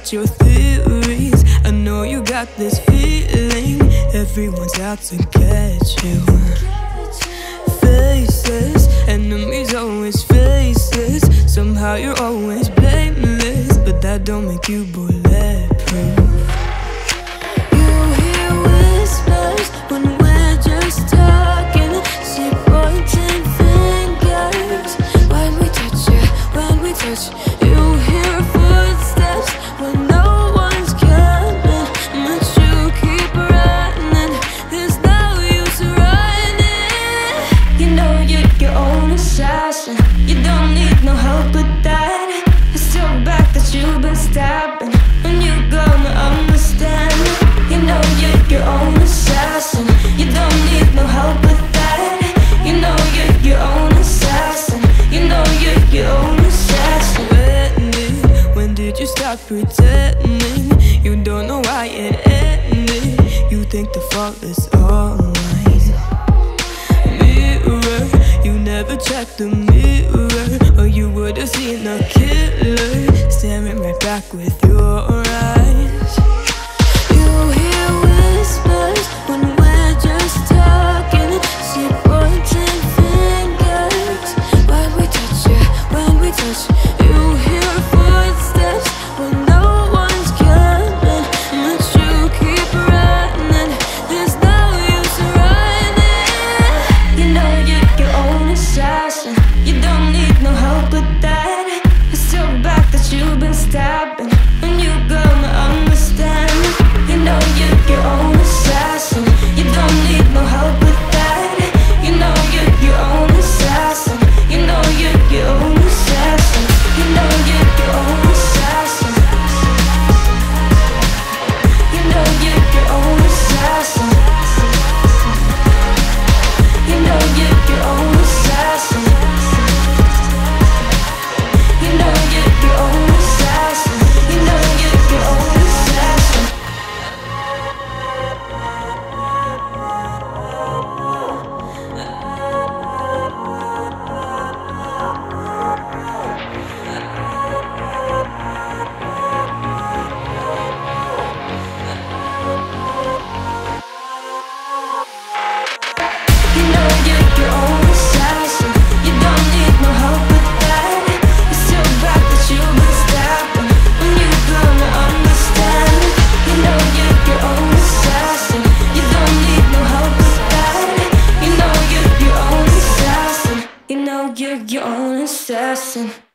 got your theories. I know you got this feeling everyone's out to catch you. Faces, enemies always faces. Somehow you're always blameless, but that don't make you bulletproof. You hear whispers when we're just talking. See pointing fingers when we touch you, when we touch. You hear footsteps when no one's coming, but you keep running. There's no use running. You know you're your own assassin. You don't need no help with that. It's your back that you've been stabbing, and you're gonna understand. You know you're your own assassin. You don't need no help with that. You know you're your own assassin. You know you're your own assassin. When did you stop pretending? You don't know why it ended. You think the fault is all mine. Mirror, you never checked the mirror, or you would've seen a killer staring right back with your eyes. You hear whispers when we're just talking. See pointing fingers when we touch you, when we touch. You hear footsteps when no one's coming, but you keep running. There's no use running. You know you're your own assassin. You don't need no help with that. It's your back that you've been stabbing, and you're gonna understand. You know you're your own assassin. You don't need no help with that. You know you're your own assassin. You know you're your own assassin. You know you're your own assassin. You know you're your own assassin. You know you're your own assassin. You know you're your own assassin. You know you're your own assassin. You know you're your own assassin. You don't need no help with that. It's your back that you've been stabbing, and you're gonna understand. You know you're your own assassin. You don't need no help with that. You know you're your own assassin. You know you're your own assassin.